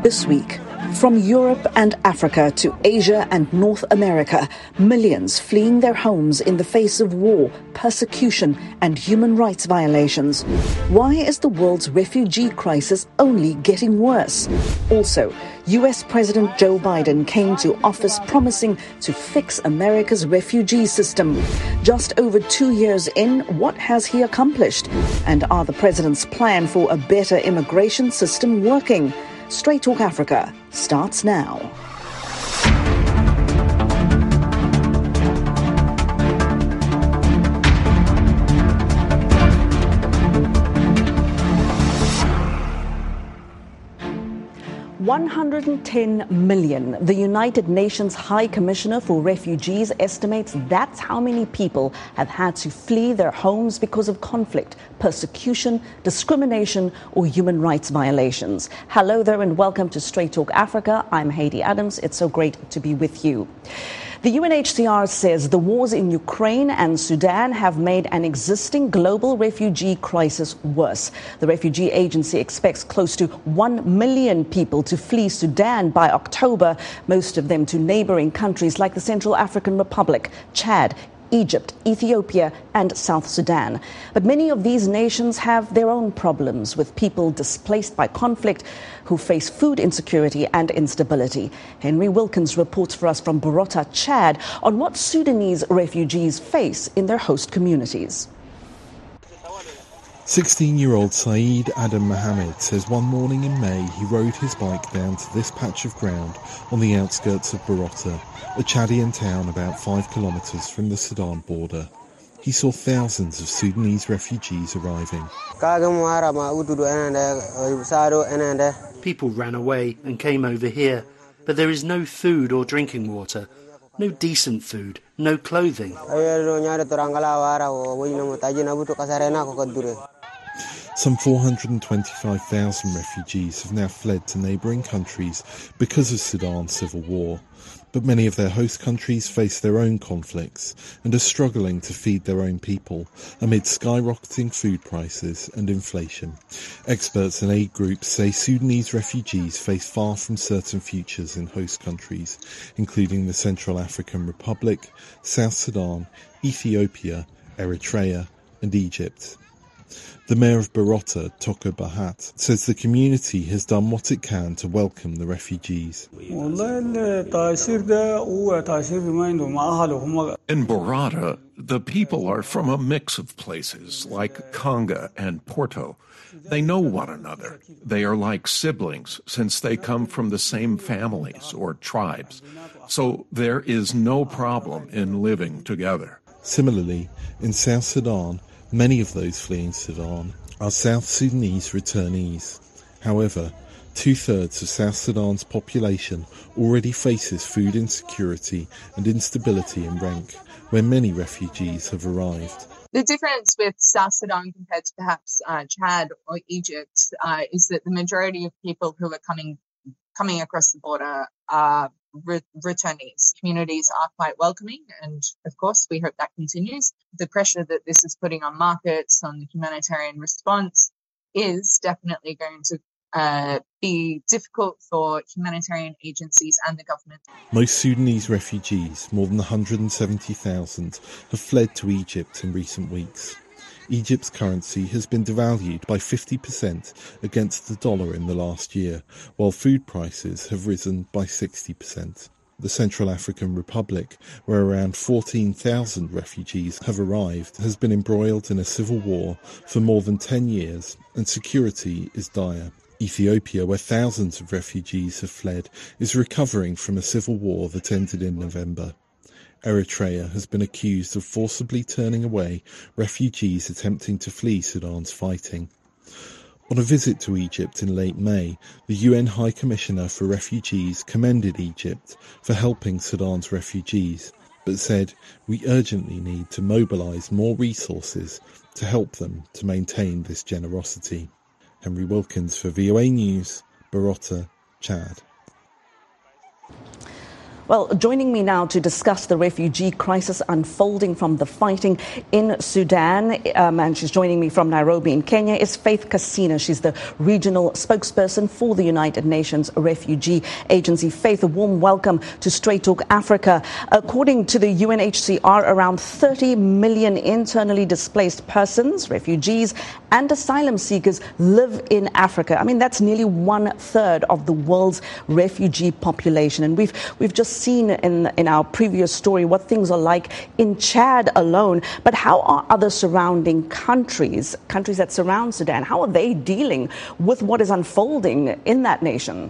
This week, from Europe and Africa to Asia and North America, millions fleeing their homes in the face of war, persecution and human rights violations. Why is the world's refugee crisis only getting worse? Also, US President Joe Biden came to office promising to fix America's refugee system. Just over 2 years in, what has he accomplished? And are the president's plan for a better immigration system working? Straight Talk Africa starts now. $110 million. The United Nations High Commissioner for Refugees estimates that's how many people have had to flee their homes because of conflict, persecution, discrimination, or human rights violations. Hello there and welcome to Straight Talk Africa. I'm Haiti Adams. It's so great to be with you. The UNHCR says the wars in Ukraine and Sudan have made an existing global refugee crisis worse. The refugee agency expects close to 1 million people to flee Sudan by October, most of them to neighboring countries like the Central African Republic, Chad, Egypt, Ethiopia and South Sudan. But many of these nations have their own problems with people displaced by conflict who face food insecurity and instability. Henry Wilkins reports for us from Borota, Chad, on what Sudanese refugees face in their host communities. 16-year-old Saeed Adam Mohammed says one morning in May he rode his bike down to this patch of ground on the outskirts of Borota, a Chadian town about 5 kilometres from the Sudan border. He saw thousands of Sudanese refugees arriving. People ran away and came over here, but there is no food or drinking water, no decent food, no clothing. Some 425,000 refugees have now fled to neighbouring countries because of Sudan's civil war. But many of their host countries face their own conflicts and are struggling to feed their own people amid skyrocketing food prices and inflation. Experts and aid groups say Sudanese refugees face far from certain futures in host countries, including the Central African Republic, South Sudan, Ethiopia, Eritrea and Egypt. The mayor of Borota, Toko Bahat, says the community has done what it can to welcome the refugees. In Borota, the people are from a mix of places like Kanga and Porto. They know one another. They are like siblings since they come from the same families or tribes. So there is no problem in living together. Similarly, in South Sudan, many of those fleeing Sudan are South Sudanese returnees. However, 2/3 of South Sudan's population already faces food insecurity and instability in Renk, where many refugees have arrived. The difference with South Sudan compared to perhaps Chad or Egypt is that the majority of people who are coming across the border are returnees. Communities are quite welcoming and, of course, we hope that continues. The pressure that this is putting on markets, on the humanitarian response, is definitely going to be difficult for humanitarian agencies and the government. Most Sudanese refugees, more than 170,000, have fled to Egypt in recent weeks. Egypt's currency has been devalued by 50% against the dollar in the last year, while food prices have risen by 60%. The Central African Republic, where around 14,000 refugees have arrived, has been embroiled in a civil war for more than 10 years, and security is dire. Ethiopia, where thousands of refugees have fled, is recovering from a civil war that ended in November. Eritrea has been accused of forcibly turning away refugees attempting to flee Sudan's fighting. On a visit to Egypt in late May, the UN High Commissioner for Refugees commended Egypt for helping Sudan's refugees, but said we urgently need to mobilise more resources to help them to maintain this generosity. Henry Wilkins for VOA News, Borota, Chad. Well, joining me now to discuss the refugee crisis unfolding from the fighting in Sudan, and she's joining me from Nairobi in Kenya, is Faith Casina. She's the regional spokesperson for the United Nations Refugee Agency. Faith, a warm welcome to Straight Talk Africa. According to the UNHCR, around 30 million internally displaced persons, refugees and asylum seekers live in Africa. I mean, that's nearly 1/3 of the world's refugee population. And we've just seen in our previous story what things are like in Chad alone. But how are other surrounding countries that surround Sudan, how are they dealing with what is unfolding in that nation?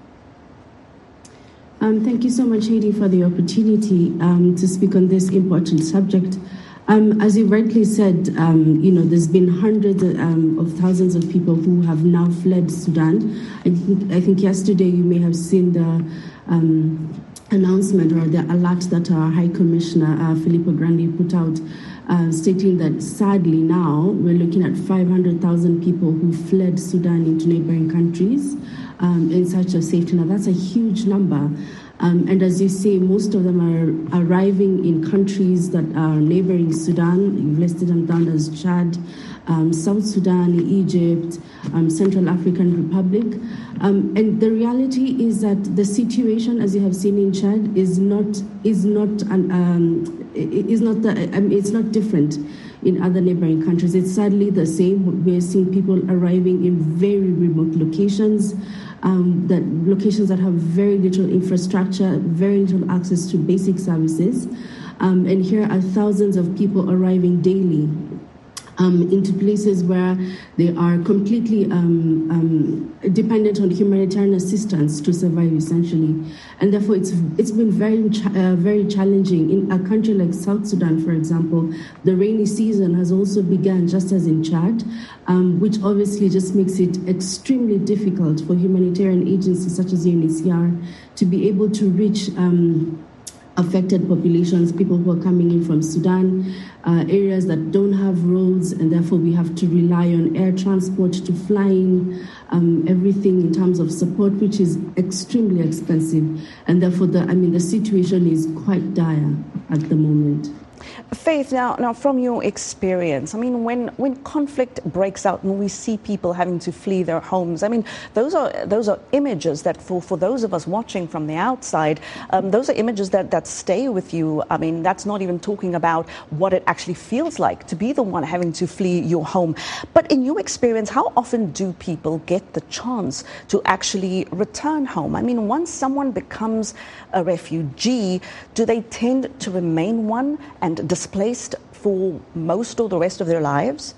Thank you so much, Heidi, for the opportunity to speak on this important subject. As you rightly said, there's been hundreds of thousands of people who have now fled Sudan. I think yesterday you may have seen the announcement or the alert that our High Commissioner, Filippo Grandi, put out, stating that sadly now we're looking at 500,000 people who fled Sudan into neighboring countries in search of safety. Now that's a huge number. And as you say, most of them are arriving in countries that are neighboring Sudan. You've listed them down as Chad, South Sudan, Egypt, Central African Republic. And the reality is that the situation, as you have seen in Chad, it's not different in other neighboring countries. It's sadly the same. We're seeing people arriving in very remote locations. Locations that have very little infrastructure, very little access to basic services. And here are thousands of people arriving daily into places where they are completely dependent on humanitarian assistance to survive, essentially. And therefore, it's been very challenging. In a country like South Sudan, for example, the rainy season has also begun, just as in Chad, which obviously just makes it extremely difficult for humanitarian agencies such as UNHCR to be able to reach affected populations, people who are coming in from Sudan, areas that don't have roads, and therefore we have to rely on air transport to flying, everything in terms of support, which is extremely expensive. And therefore, the situation is quite dire at the moment. Faith, now from your experience, I mean, when conflict breaks out and we see people having to flee their homes, I mean, those are images that for those of us watching from the outside, those are images that stay with you. I mean, that's not even talking about what it actually feels like to be the one having to flee your home. But in your experience, how often do people get the chance to actually return home? I mean, once someone becomes a refugee, do they tend to remain one and displaced for most or the rest of their lives?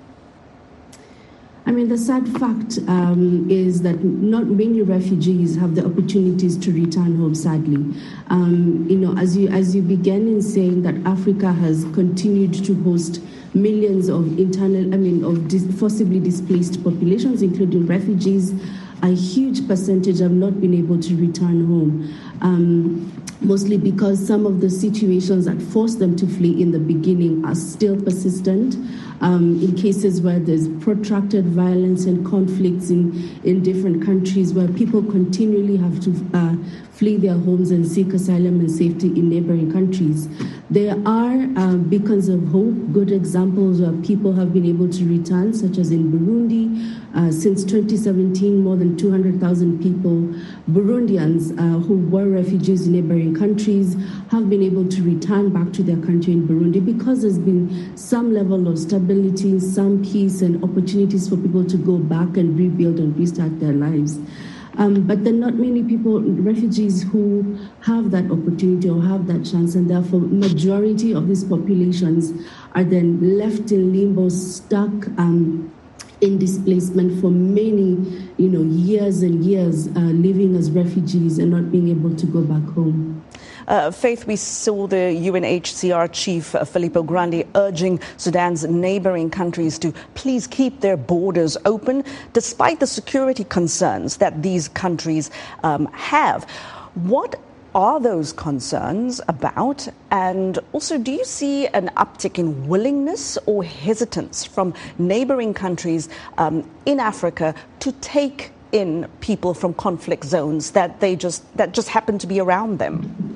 I mean, the sad fact is that not many refugees have the opportunities to return home, sadly. As you began in saying that Africa has continued to host millions of forcibly displaced populations, including refugees, a huge percentage have not been able to return home. Mostly because some of the situations that forced them to flee in the beginning are still persistent. In cases where there's protracted violence and conflicts in different countries, where people continually have to flee their homes and seek asylum and safety in neighboring countries. There are beacons of hope, good examples where people have been able to return, such as in Burundi. Since 2017, more than 200,000 people, Burundians who were refugees in neighboring countries, have been able to return back to their country in Burundi because there's been some level of stability, some peace and opportunities for people to go back and rebuild and restart their lives. But there are not many people, refugees, who have that opportunity or have that chance, and therefore majority of these populations are then left in limbo, stuck in displacement for many, years and years, living as refugees and not being able to go back home. Faith, we saw the UNHCR chief, Filippo Grandi, urging Sudan's neighboring countries to please keep their borders open, despite the security concerns that these countries have. What are those concerns about? And also, do you see an uptick in willingness or hesitance from neighboring countries in Africa to take in people from conflict zones that just happen to be around them?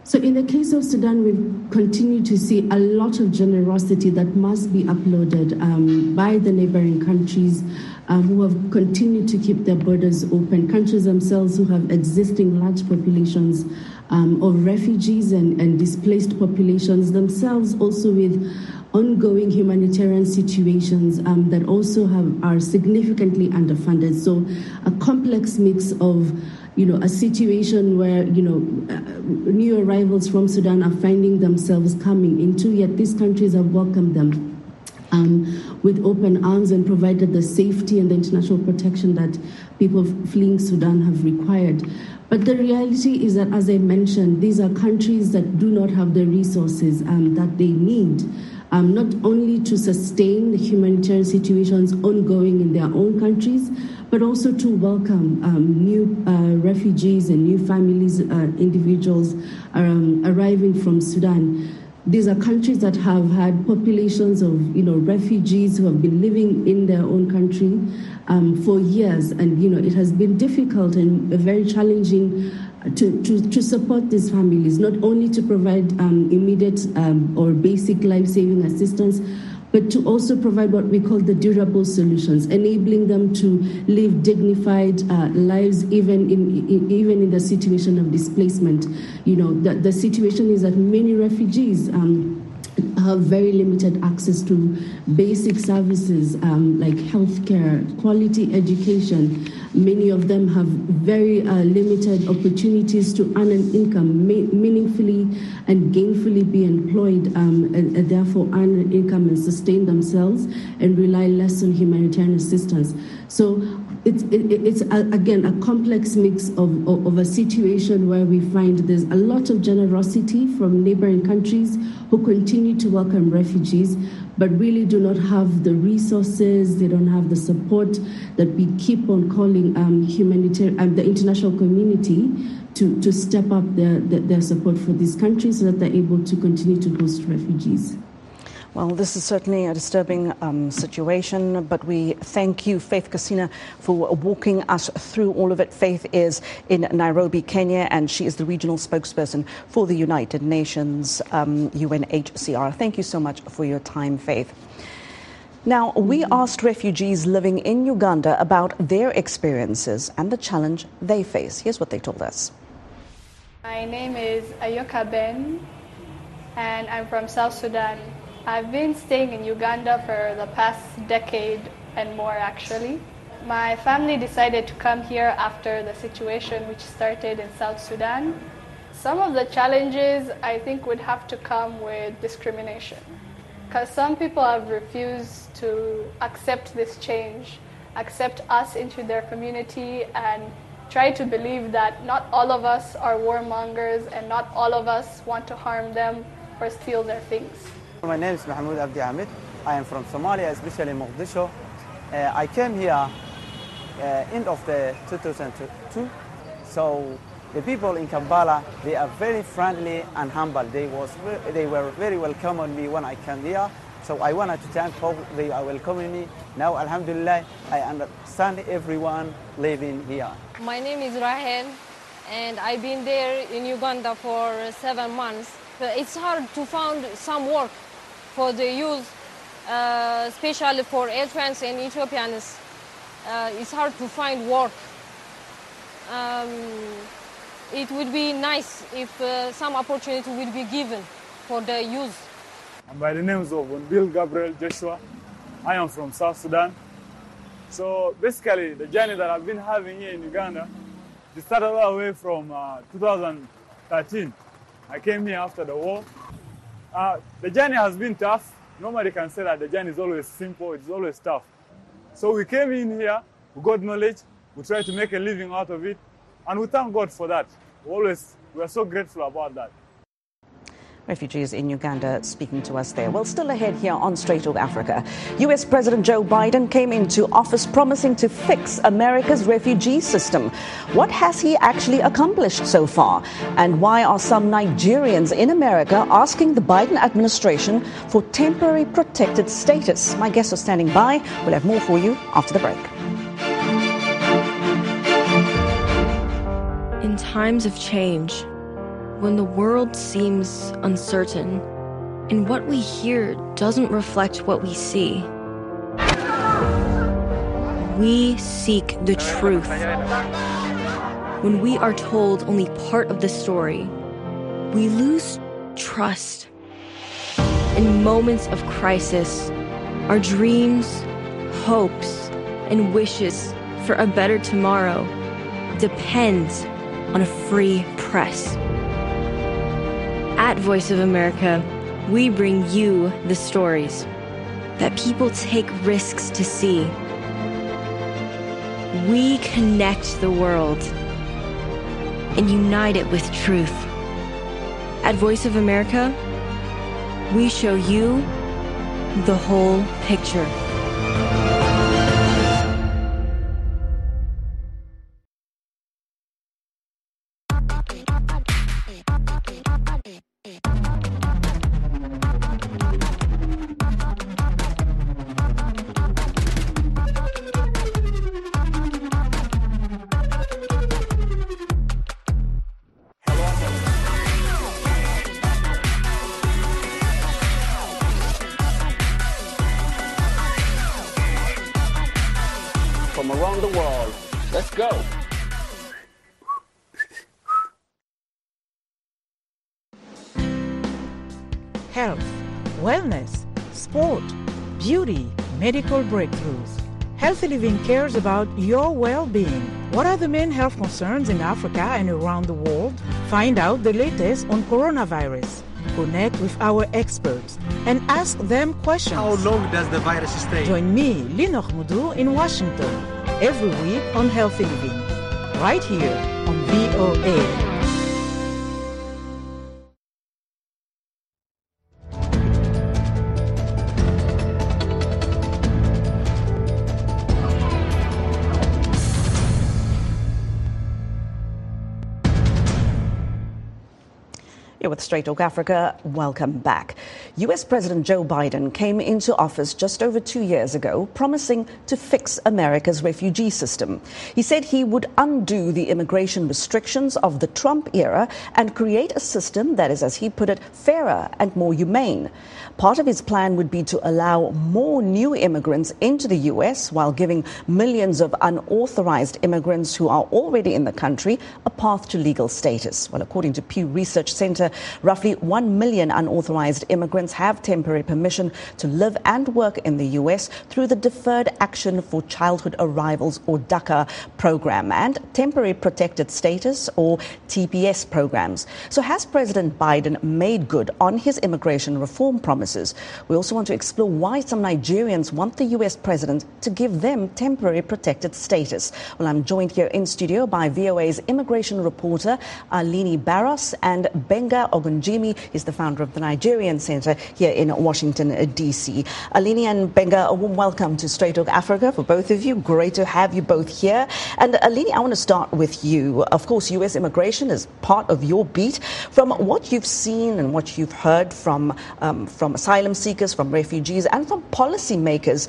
So in the case of Sudan, we've continued to see a lot of generosity that must be uploaded by the neighboring countries who have continued to keep their borders open, countries themselves who have existing large populations of refugees and displaced populations themselves, also with ongoing humanitarian situations that also are significantly underfunded. So a complex mix of a situation where, new arrivals from Sudan are finding themselves coming into, yet these countries have welcomed them with open arms and provided the safety and the international protection that people fleeing Sudan have required. But the reality is that, as I mentioned, these are countries that do not have the resources that they need, not only to sustain the humanitarian situations ongoing in their own countries, but also to welcome new refugees and new families, individuals arriving from Sudan. These are countries that have had populations of, refugees who have been living in their own country for years, and it has been difficult and very challenging to support these families, not only to provide immediate or basic life-saving assistance, but to also provide what we call the durable solutions, enabling them to live dignified lives even in the situation of displacement. The situation is that many refugees have very limited access to basic services like healthcare, quality education. Many of them have very limited opportunities to earn an income, meaningfully and gainfully be employed, and therefore earn an income and sustain themselves and rely less on humanitarian assistance. So it's again a complex mix of a situation where we find there's a lot of generosity from neighboring countries who continue to welcome refugees, but really do not have the resources, they don't have the support that we keep on calling the international community to step up their support for these countries so that they're able to continue to host refugees. Well, this is certainly a disturbing situation, but we thank you, Faith Kasina, for walking us through all of it. Faith is in Nairobi, Kenya, and she is the regional spokesperson for the United Nations UNHCR. Thank you so much for your time, Faith. Now, we asked refugees living in Uganda about their experiences and the challenge they face. Here's what they told us. My name is Ayoka Ben, and I'm from South Sudan. I've been staying in Uganda for the past decade and more, actually. My family decided to come here after the situation which started in South Sudan. Some of the challenges, I think, would have to come with discrimination, because some people have refused to accept this change, accept us into their community, and try to believe that not all of us are warmongers and not all of us want to harm them or steal their things. My name is Mahmoud Abdi Ahmed. I am from Somalia, especially Mogadishu. I came here end of the 2002. So the people in Kampala, they are very friendly and humble. They were very welcoming me when I came here. So I wanted to thank how they are welcoming me. Now, Alhamdulillah, I understand everyone living here. My name is Rahel, and I've been there in Uganda for 7 months. It's hard to find some work for the youth, especially for Eritreans and Ethiopians. It's hard to find work. It would be nice if some opportunity would be given for the youth. By the names of Bill Gabriel Joshua, I am from South Sudan. So basically, the journey that I've been having here in Uganda, it started all the way from 2013. I came here after the war. The journey has been tough. Nobody can say that the journey is always simple, it's always tough. So we came in here, we got knowledge, we tried to make a living out of it, and we thank God for that. We are so grateful about that. Refugees in Uganda speaking to us there. Well, still ahead here on Straight Talk Africa. U.S. President Joe Biden came into office promising to fix America's refugee system. What has he actually accomplished so far? And why are some Nigerians in America asking the Biden administration for temporary protected status? My guests are standing by. We'll have more for you after the break. In times of change, when the world seems uncertain and what we hear doesn't reflect what we see. We seek the truth. When we are told only part of the story, we lose trust. In moments of crisis, our dreams, hopes, and wishes for a better tomorrow depends on a free press. At Voice of America, we bring you the stories that people take risks to see. We connect the world and unite it with truth. At Voice of America, we show you the whole picture. From around the world. Let's go. Health, wellness, sport, beauty, medical breakthroughs. Healthy Living cares about your well-being. What are the main health concerns in Africa and around the world? Find out the latest on coronavirus. Connect with our experts and ask them questions. How long does the virus stay? Join me, Linor Moudou, in Washington every week on Healthy Living, right here on VOA. You're with Straight Talk Africa. Welcome back. U.S. President Joe Biden came into office just over 2 years ago, promising to fix America's refugee system. He said he would undo the immigration restrictions of the Trump era and create a system that is, as he put it, fairer and more humane. Part of his plan would be to allow more new immigrants into the U.S. while giving millions of unauthorized immigrants who are already in the country a path to legal status. Well, according to Pew Research Center, roughly 1 million unauthorized immigrants have temporary permission to live and work in the U.S. through the Deferred Action for Childhood Arrivals, or DACA program, and Temporary Protected Status, or TPS programs. So has President Biden made good on his immigration reform promises? We also want to explore why some Nigerians want the U.S. president to give them temporary protected status. Well, I'm joined here in studio by VOA's immigration reporter, Alini Barros, and Benga Ogunjimi. He's the founder of the Nigerian Center here in Washington, D.C. Alini and Benga, a warm welcome to Straight Talk Africa for both of you. Great to have you both here. And Alini, I want to start with you. Of course, U.S. immigration is part of your beat. From what you've seen and what you've heard from asylum seekers, from refugees, and from policymakers,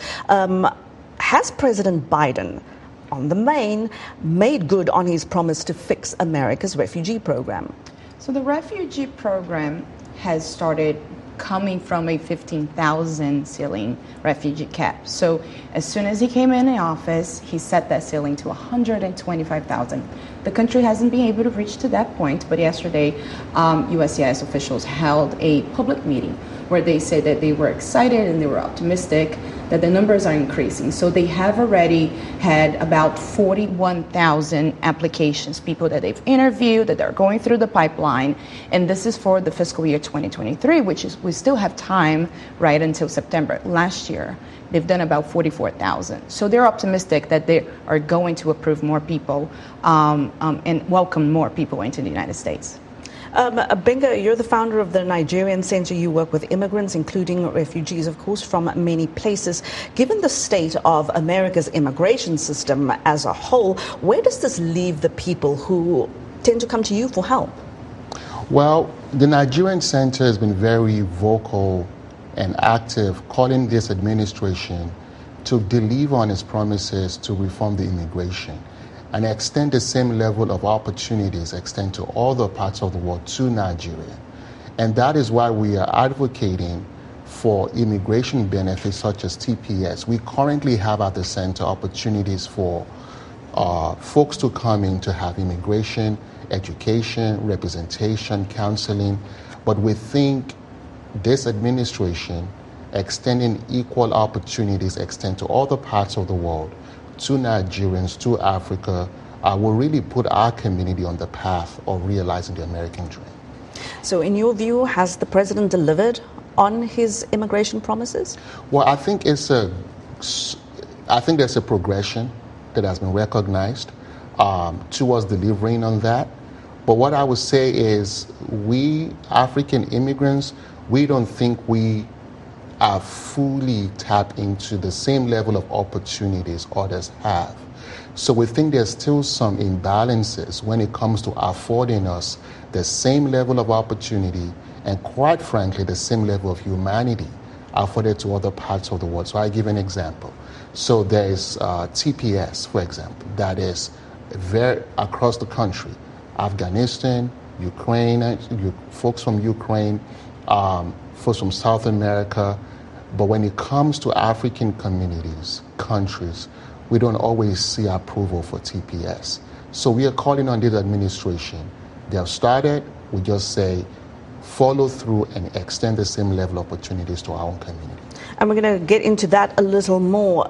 has President Biden, on the main, made good on his promise to fix America's refugee program? So the refugee program has started coming from a 15,000 ceiling refugee cap. So as soon as he came in office, he set that ceiling to 125,000. The country hasn't been able to reach to that point, but yesterday USCIS officials held a public meeting where they said that they were excited and they were optimistic that the numbers are increasing. So they have already had about 41,000 applications, people that they've interviewed, that they're going through the pipeline. And this is for the fiscal year 2023, which is, we still have time right until September. Last year, they've done about 44,000. So they're optimistic that they are going to approve more people and welcome more people into the United States. Benga, you're the founder of the Nigerian Center. You work with immigrants, including refugees, of course, from many places. Given the state of America's immigration system as a whole, where does this leave the people who tend to come to you for help? Well, the Nigerian Center has been very vocal and active, calling this administration to deliver on its promises to reform the immigration. and extend the same level of opportunities extend to other parts of the world to Nigeria. And that is why we are advocating for immigration benefits such as TPS. We currently have at the center opportunities for folks to come in to have immigration, education, representation, counseling. But we think this administration extending equal opportunities extend to other parts of the world, to Nigerians, to Africa, will really put our community on the path of realizing the American dream. So in your view, has the president delivered on his immigration promises? Well, I think there's a progression that has been recognized towards delivering on that. But what I would say is we African immigrants, we don't think we are fully tapped into the same level of opportunities others have. So we think there's still some imbalances when it comes to affording us the same level of opportunity and, quite frankly, the same level of humanity afforded to other parts of the world. So I give an example. So there is TPS, for example, that is very across the country. Afghanistan, Ukraine, folks from Ukraine, folks from South America. But when it comes to African communities, countries, we don't always see approval for TPS. So we are calling on this administration. They have started, we just say, follow through and extend the same level of opportunities to our own community. And we're going to get into that a little more.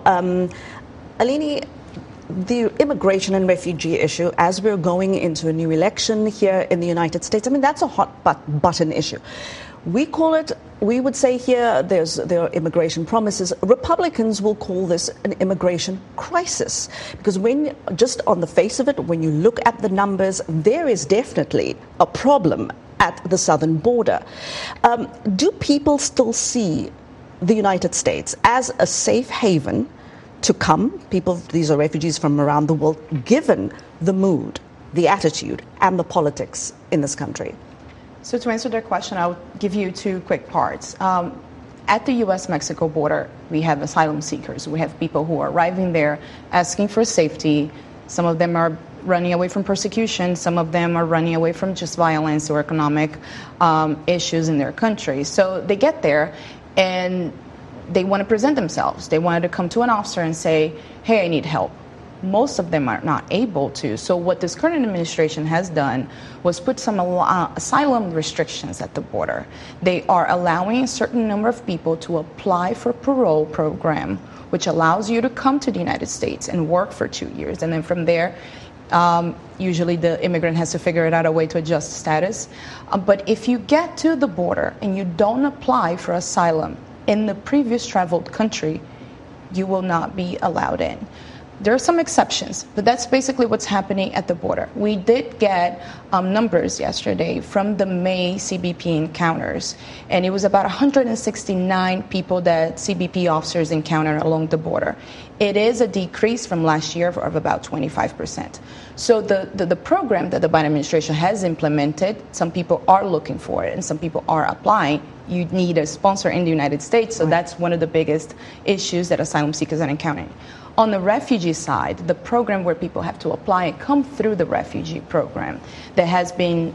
Alini, the immigration and refugee issue, as we're going into a new election here in the United States, I mean, that's a hot button issue. We would say here there are immigration promises. Republicans will call this an immigration crisis because just on the face of it, when you look at the numbers, there is definitely a problem at the southern border. Do people still see the United States as a safe haven to come? These are refugees from around the world, given the mood, the attitude, and the politics in this country. So to answer that question, I'll give you two quick parts. At the U.S.-Mexico border, we have asylum seekers. We have people who are arriving there asking for safety. Some of them are running away from persecution. Some of them are running away from just violence or economic issues in their country. So they get there and they want to present themselves. They wanted to come to an officer and say, hey, I need help. Most of them are not able to. So what this current administration has done was put some asylum restrictions at the border. They are allowing a certain number of people to apply for a parole program, which allows you to come to the United States and work for 2 years. And then from there, usually the immigrant has to figure it out a way to adjust status. But if you get to the border and you don't apply for asylum in the previous traveled country, you will not be allowed in. There are some exceptions, but that's basically what's happening at the border. We did get numbers yesterday from the May CBP encounters, and it was about 169 people that CBP officers encountered along the border. It is a decrease from last year of about 25%. So the program that the Biden administration has implemented, some people are looking for it and some people are applying. You need a sponsor in the United States, so that's one of the biggest issues that asylum seekers are encountering. On the refugee side, the program where people have to apply and come through the refugee program, there has been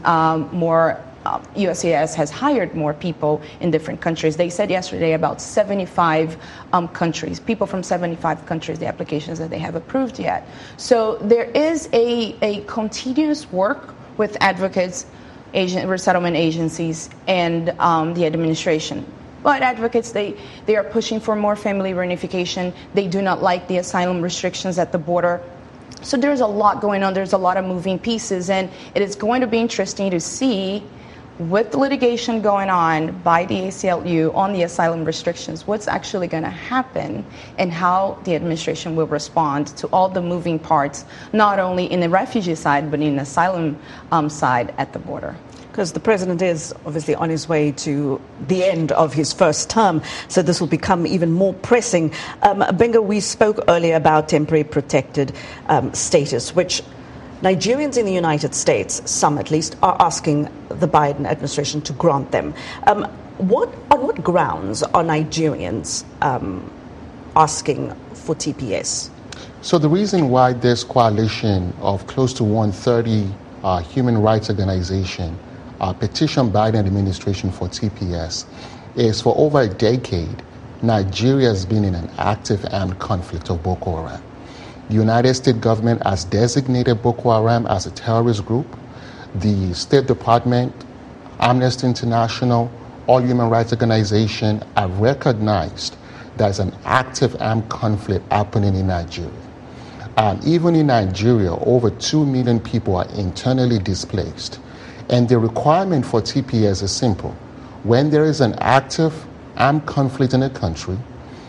USCIS has hired more people in different countries. They said yesterday about 75 countries, people from 75 countries, the applications that they have approved yet. So there is a continuous work with advocates, resettlement agencies, and the administration. But advocates, they are pushing for more family reunification. They do not like the asylum restrictions at the border. So there's a lot going on. There's a lot of moving pieces. And it is going to be interesting to see, with the litigation going on by the ACLU on the asylum restrictions, what's actually going to happen and how the administration will respond to all the moving parts, not only in the refugee side, but in the asylum side at the border. Because the president is obviously on his way to the end of his first term, so this will become even more pressing. Benga, we spoke earlier about temporary protected status, which Nigerians in the United States, some at least, are asking the Biden administration to grant them. On what grounds are Nigerians asking for TPS? So the reason why this coalition of close to 130 human rights organizations petitioned Biden administration for TPS is for over a decade, Nigeria has been in an active armed conflict of Boko Haram. The United States government has designated Boko Haram as a terrorist group. The State Department, Amnesty International, all human rights organizations have recognized there's an active armed conflict happening in Nigeria. Even in Nigeria, over 2 million people are internally displaced. And the requirement for TPS is simple. When there is an active armed conflict in a country,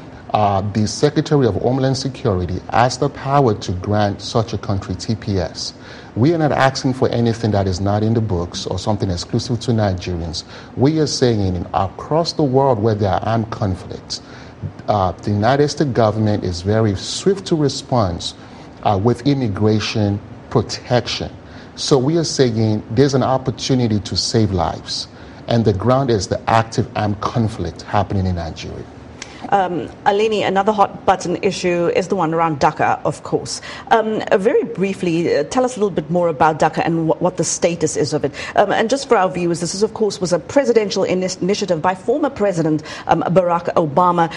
the Secretary of Homeland Security has the power to grant such a country TPS. We are not asking for anything that is not in the books or something exclusive to Nigerians. We are saying across the world where there are armed conflicts, the United States government is very swift to respond with immigration protection. So we are saying there's an opportunity to save lives, and the ground is the active armed conflict happening in Nigeria. Aleni, another hot button issue is the one around DACA, of course. Very briefly, tell us a little bit more about DACA and what the status is of it. And just for our viewers, this is, of course, was a presidential initiative by former President Barack Obama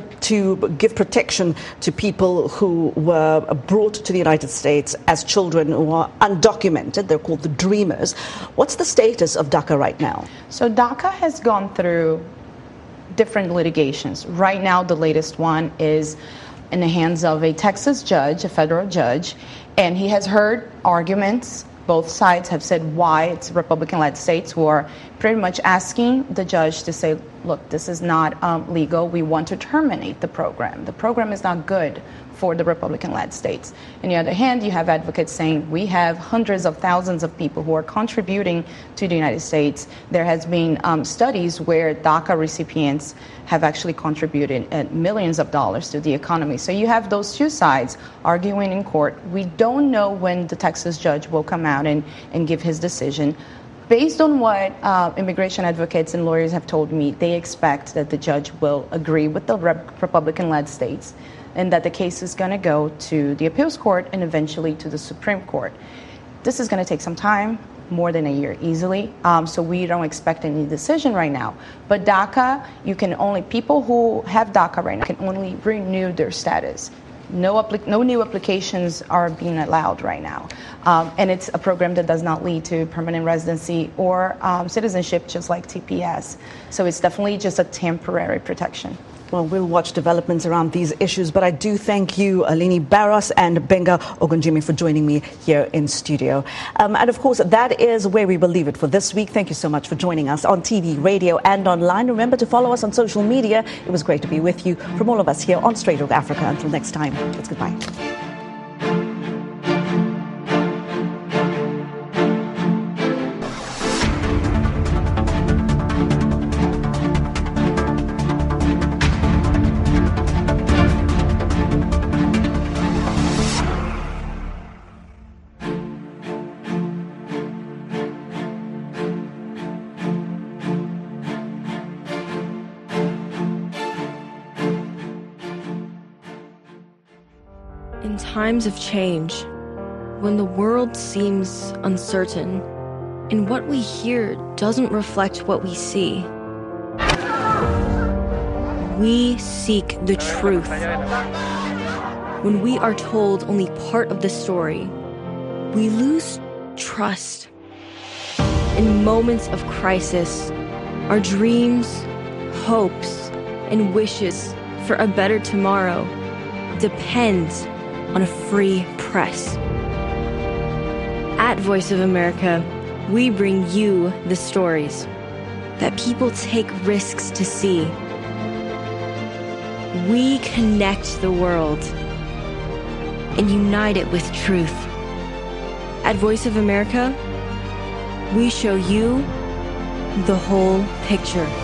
to give protection to people who were brought to the United States as children who are undocumented. They're called the Dreamers. What's the status of DACA right now? So DACA has gone through different litigations. Right now, the latest one is in the hands of a Texas judge, a federal judge, and he has heard arguments. Both sides have said why. It's Republican-led states who are pretty much asking the judge to say, look, this is not legal. We want to terminate the program. The program is not good for the Republican-led states. On the other hand, you have advocates saying we have hundreds of thousands of people who are contributing to the United States. There has been studies where DACA recipients have actually contributed millions of dollars to the economy. So you have those two sides arguing in court. We don't know when the Texas judge will come out and give his decision. Based on what immigration advocates and lawyers have told me, they expect that the judge will agree with the Republican-led states and that the case is going to go to the appeals court and eventually to the Supreme Court. This is going to take some time, more than a year easily, so we don't expect any decision right now. But DACA, people who have DACA right now can only renew their status. No new applications are being allowed right now. And it's a program that does not lead to permanent residency or citizenship, just like TPS. So it's definitely just a temporary protection. Well, we'll watch developments around these issues, but I do thank you, Aleni Barros and Benga Ogunjimi, for joining me here in studio. And of course, that is where we will leave it for this week. Thank you so much for joining us on TV, radio, and online. Remember to follow us on social media. It was great to be with you from all of us here on Straight Talk Africa. Until next time, it's goodbye. In times of change, when the world seems uncertain and what we hear doesn't reflect what we see, we seek the truth. When we are told only part of the story, we lose trust. In moments of crisis, our dreams, hopes, and wishes for a better tomorrow depends on a free press. At Voice of America, we bring you the stories that people take risks to see. We connect the world and unite it with truth. At Voice of America, we show you the whole picture.